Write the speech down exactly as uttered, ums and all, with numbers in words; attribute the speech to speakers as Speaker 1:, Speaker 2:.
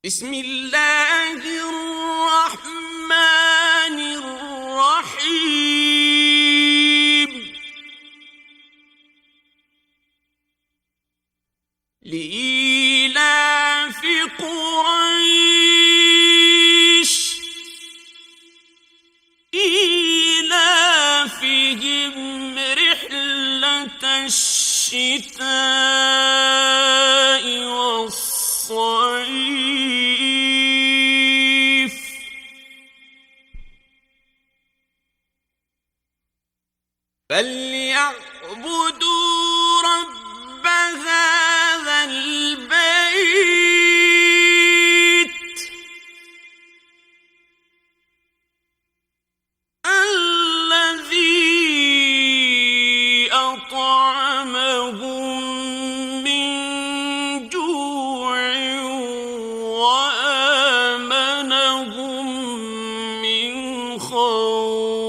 Speaker 1: بسم الله الرحمن الرحيم لإيلاف قريش إيلافهم رحلة الشتاء والصيف فليعبدوا رب هذا البيت الذي أطعمهم من جوع وآمنهم من خوف.